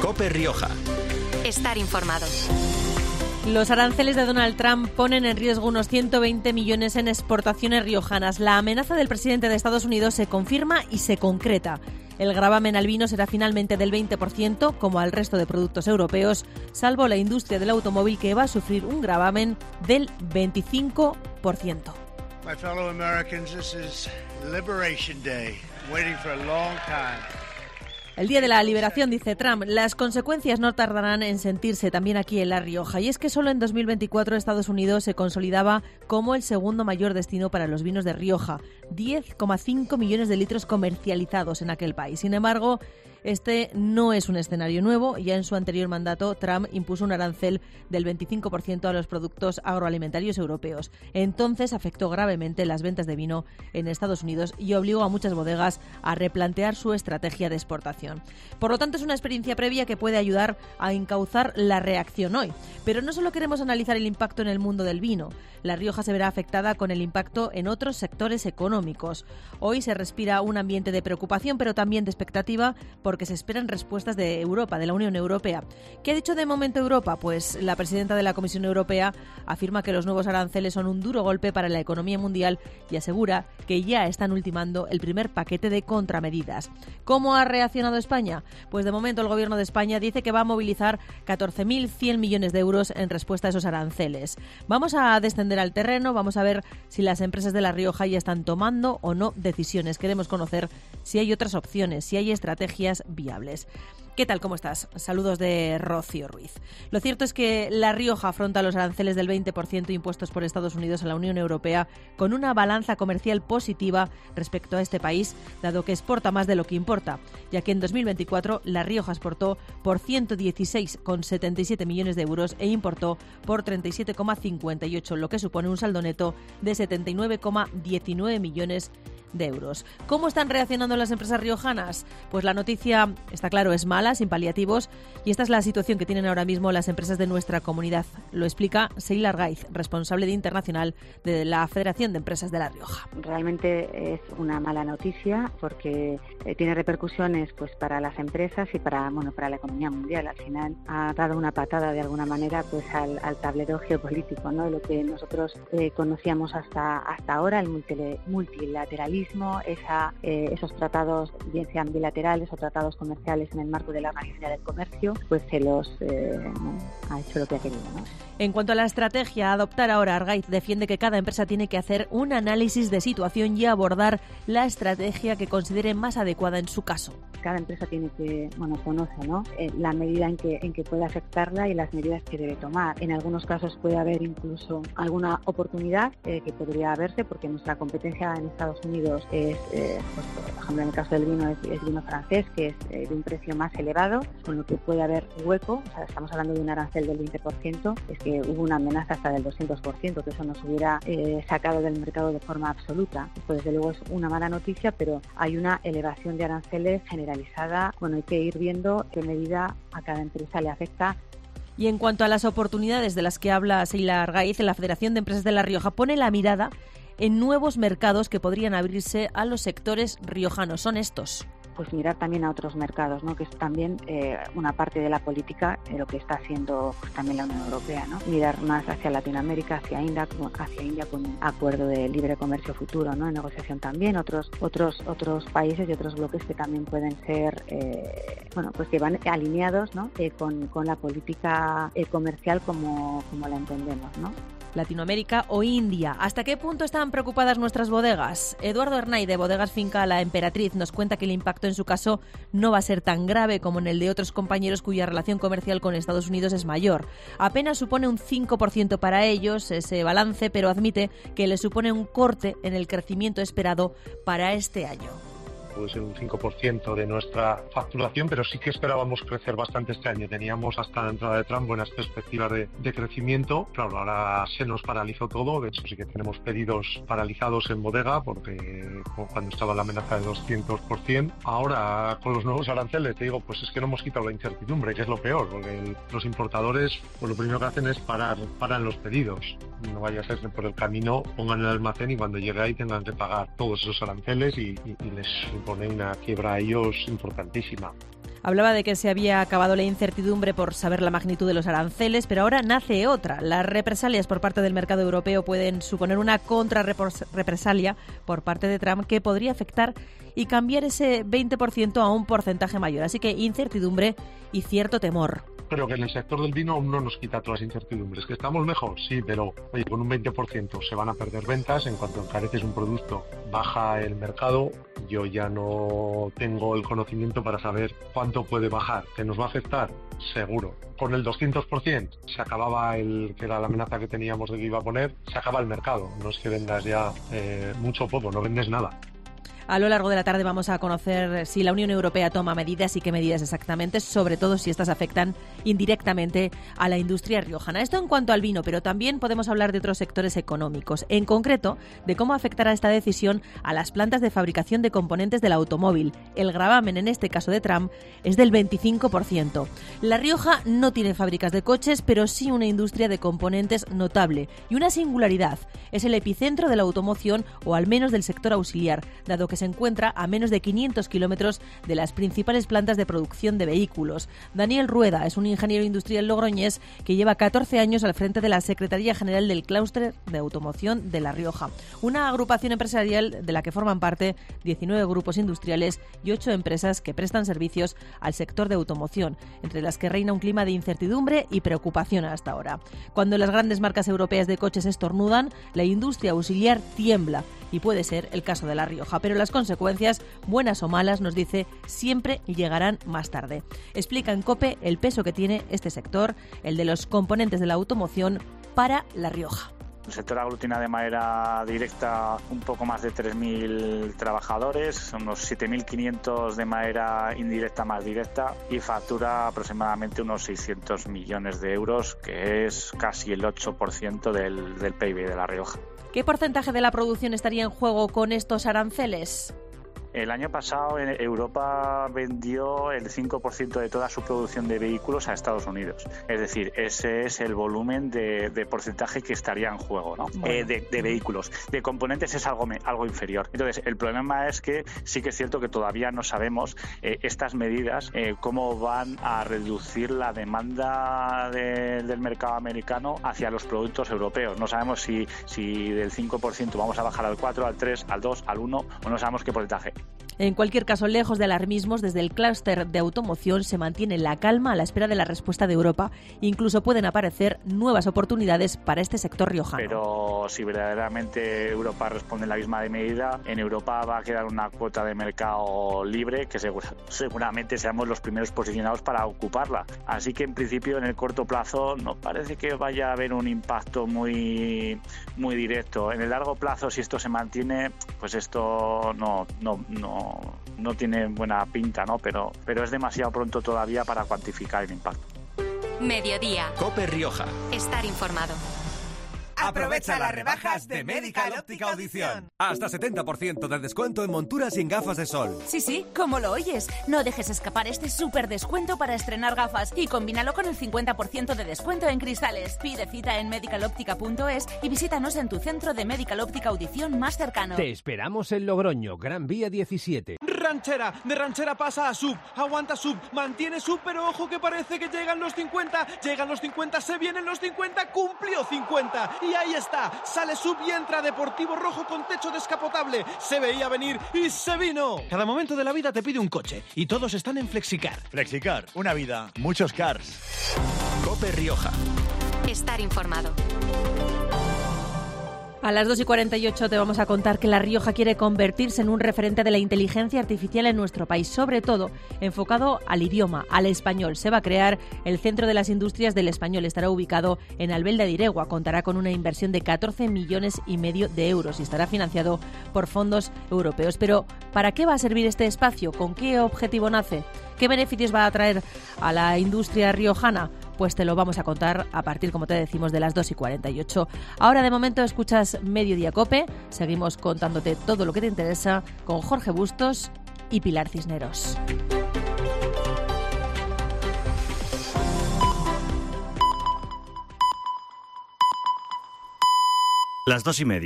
COPE Rioja. Estar informado. Los aranceles de Donald Trump ponen en riesgo unos 120 millones en exportaciones riojanas. La amenaza del presidente de Estados Unidos se confirma y se concreta. El gravamen al vino será finalmente del 20%, como al resto de productos europeos, salvo la industria del automóvil, que va a sufrir un gravamen del 25%. My fellow Americans, this is Liberation Day. Waiting for a long time. El día de la liberación, dice Trump, las consecuencias no tardarán en sentirse también aquí en La Rioja. Y es que solo en 2024 Estados Unidos se consolidaba como el segundo mayor destino para los vinos de Rioja. 10,5 millones de litros comercializados en aquel país. Sin embargo, este no es un escenario nuevo. Ya en su anterior mandato, Trump impuso un arancel del 25% a los productos agroalimentarios europeos. Entonces afectó gravemente las ventas de vino en Estados Unidos y obligó a muchas bodegas a replantear su estrategia de exportación. Por lo tanto, es una experiencia previa que puede ayudar a encauzar la reacción hoy. Pero no solo queremos analizar el impacto en el mundo del vino. La Rioja se verá afectada con el impacto en otros sectores económicos. Hoy se respira un ambiente de preocupación, pero también de expectativa, porque se esperan respuestas de Europa, de la Unión Europea. ¿Qué ha dicho de momento Europa? Pues la presidenta de la Comisión Europea afirma que los nuevos aranceles son un duro golpe para la economía mundial y asegura que ya están ultimando el primer paquete de contramedidas. ¿Cómo ha reaccionado España? Pues de momento el Gobierno de España dice que va a movilizar 14.100 millones de euros en respuesta a esos aranceles. Vamos a descender al terreno, vamos a ver si las empresas de La Rioja ya están tomando o no decisiones. Queremos conocer si hay otras opciones, si hay estrategias viables. ¿Qué tal? ¿Cómo estás? Saludos de Rocío Ruiz. Lo cierto es que La Rioja afronta los aranceles del 20% impuestos por Estados Unidos a la Unión Europea con una balanza comercial positiva respecto a este país, dado que exporta más de lo que importa, ya que en 2024 La Rioja exportó por 116,77 millones de euros e importó por 37,58, lo que supone un saldo neto de 79,19 millones de euros. ¿Cómo están reaccionando las empresas riojanas? Pues la noticia, está claro, es mala, sin paliativos, y esta es la situación que tienen ahora mismo las empresas de nuestra comunidad. Lo explica Seila Argaiz, responsable de internacional de la Federación de Empresas de La Rioja. Realmente es una mala noticia porque tiene repercusiones pues para las empresas y para la economía mundial. Al final ha dado una patada de alguna manera pues al tablero geopolítico, ¿no? Lo que nosotros conocíamos hasta ahora, el multilateralismo, esos tratados, bien sean bilaterales o tratados comerciales en el marco de la Organización del Comercio, pues se los ha hecho lo que ha querido, ¿no? En cuanto a la estrategia a adoptar ahora, Argaiz defiende que cada empresa tiene que hacer un análisis de situación y abordar la estrategia que considere más adecuada en su caso. Cada empresa tiene que, conoce, ¿no? La medida en que puede afectarla y las medidas que debe tomar. En algunos casos puede haber incluso alguna oportunidad que podría haberse, porque nuestra competencia en Estados Unidos es, por ejemplo, en el caso del vino, es vino francés, que es de un precio más elevado, con lo que puede haber hueco. O sea, estamos hablando de un arancel del 20%, es que hubo una amenaza hasta del 200%, que eso nos hubiera sacado del mercado de forma absoluta. Esto, desde luego, es una mala noticia, pero hay una elevación de aranceles generalizada. Hay que ir viendo qué medida a cada empresa le afecta. Y en cuanto a las oportunidades de las que habla Seila Argaiz, la Federación de Empresas de La Rioja pone la mirada en nuevos mercados que podrían abrirse a los sectores riojanos. Son estos. Pues mirar también a otros mercados, ¿no? Que es también una parte de la política de lo que está haciendo pues, también la Unión Europea, ¿no? Mirar más hacia Latinoamérica, hacia India con un acuerdo de libre comercio futuro, ¿no? En negociación también, otros países y otros bloques que también pueden ser, pues que van alineados, ¿no? Con la política comercial como la entendemos, ¿no? Latinoamérica o India. ¿Hasta qué punto están preocupadas nuestras bodegas? Eduardo Hernay, de Bodegas Finca La Emperatriz, nos cuenta que el impacto en su caso no va a ser tan grave como en el de otros compañeros cuya relación comercial con Estados Unidos es mayor. Apenas supone un 5% para ellos ese balance, pero admite que le supone un corte en el crecimiento esperado para este año. Puede ser un 5% de nuestra facturación, pero sí que esperábamos crecer bastante este año. Teníamos hasta la entrada de Trump buenas perspectivas de crecimiento. Claro, ahora se nos paralizó todo. De hecho, sí que tenemos pedidos paralizados en bodega porque cuando estaba la amenaza de 200%. Ahora, con los nuevos aranceles, te digo, pues es que no hemos quitado la incertidumbre, que es lo peor, porque los importadores, pues lo primero que hacen es paran los pedidos. No vaya a ser que por el camino pongan el almacén y cuando llegue ahí tengan que pagar todos esos aranceles y les supone una quiebra a ellos importantísima. Hablaba de que se había acabado la incertidumbre por saber la magnitud de los aranceles, pero ahora nace otra. Las represalias por parte del mercado europeo pueden suponer una contrarrepresalia por parte de Trump que podría afectar y cambiar ese 20% a un porcentaje mayor. Así que incertidumbre y cierto temor. Pero que en el sector del vino aún no nos quita todas las incertidumbres. ¿Que estamos mejor? Sí, pero oye, con un 20% se van a perder ventas. En cuanto encareces un producto, baja el mercado. Yo ya no tengo el conocimiento para saber cuánto puede bajar. ¿Que nos va a afectar? Seguro. Con el 200% se acababa que era la amenaza que teníamos de que iba a poner, se acaba el mercado. No es que vendas ya mucho o poco, no vendes nada. A lo largo de la tarde vamos a conocer si la Unión Europea toma medidas y qué medidas exactamente, sobre todo si estas afectan indirectamente a la industria riojana. Esto en cuanto al vino, pero también podemos hablar de otros sectores económicos, en concreto de cómo afectará esta decisión a las plantas de fabricación de componentes del automóvil. El gravamen, en este caso de Trump, es del 25%. La Rioja no tiene fábricas de coches, pero sí una industria de componentes notable y una singularidad. Es el epicentro de la automoción o al menos del sector auxiliar, dado que se encuentra a menos de 500 kilómetros de las principales plantas de producción de vehículos. Daniel Rueda es un ingeniero industrial logroñés que lleva 14 años al frente de la Secretaría General del Clúster de Automoción de La Rioja, una agrupación empresarial de la que forman parte 19 grupos industriales y 8 empresas que prestan servicios al sector de automoción, entre las que reina un clima de incertidumbre y preocupación hasta ahora. Cuando las grandes marcas europeas de coches estornudan, la industria auxiliar tiembla, y puede ser el caso de La Rioja, pero las consecuencias, buenas o malas, nos dice, siempre llegarán más tarde. Explica en COPE el peso que tiene este sector, el de los componentes de la automoción, para La Rioja. El sector aglutina de manera directa un poco más de 3.000 trabajadores, unos 7.500 de manera indirecta más directa y factura aproximadamente unos 600 millones de euros, que es casi el 8% del PIB de La Rioja. ¿Qué porcentaje de la producción estaría en juego con estos aranceles? El año pasado Europa vendió el 5% de toda su producción de vehículos a Estados Unidos. Es decir, ese es el volumen de porcentaje que estaría en juego, ¿no? Bueno. De vehículos. De componentes es algo inferior. Entonces, el problema es que sí que es cierto que todavía no sabemos estas medidas, cómo van a reducir la demanda del mercado americano hacia los productos europeos. No sabemos si del 5% vamos a bajar al 4, al 3, al 2, al 1, o no sabemos qué porcentaje. En cualquier caso, lejos de alarmismos, desde el clúster de automoción se mantiene la calma a la espera de la respuesta de Europa. Incluso pueden aparecer nuevas oportunidades para este sector riojano. Pero si verdaderamente Europa responde en la misma medida, en Europa va a quedar una cuota de mercado libre que seguramente seamos los primeros posicionados para ocuparla. Así que en principio en el corto plazo no parece que vaya a haber un impacto muy directo. En el largo plazo, si esto se mantiene, pues esto no tiene buena pinta, ¿no? Pero es demasiado pronto todavía para cuantificar el impacto. Mediodía. COPE Rioja. Estar informado. Aprovecha las rebajas de Medical Óptica Audición. Hasta 70% de descuento en monturas sin gafas de sol. Sí, como lo oyes. No dejes escapar este súper descuento para estrenar gafas y combínalo con el 50% de descuento en cristales. Pide cita en medicaloptica.es y visítanos en tu centro de Medical Óptica Audición más cercano. Te esperamos en Logroño, Gran Vía 17. Ranchera, de ranchera pasa a sub, aguanta sub, mantiene sub, pero ojo que parece que llegan los 50, se vienen los 50, cumplió 50, y ahí está, sale sub y entra Deportivo Rojo con techo descapotable, se veía venir y se vino. Cada momento de la vida te pide un coche, y todos están en Flexicar. Flexicar, una vida, muchos cars. COPE Rioja. Estar informado. A las 2:48 te vamos a contar que La Rioja quiere convertirse en un referente de la inteligencia artificial en nuestro país, sobre todo enfocado al idioma, al español. Se va a crear el Centro de las Industrias del Español. Estará ubicado en Albelda de Iregua. Contará con una inversión de 14,5 millones de euros y estará financiado por fondos europeos. Pero, ¿para qué va a servir este espacio? ¿Con qué objetivo nace? ¿Qué beneficios va a traer a la industria riojana? Pues te lo vamos a contar a partir, como te decimos, de las 2:48. Ahora, de momento, escuchas Mediodía COPE. Seguimos contándote todo lo que te interesa con Jorge Bustos y Pilar Cisneros. Las 2:30.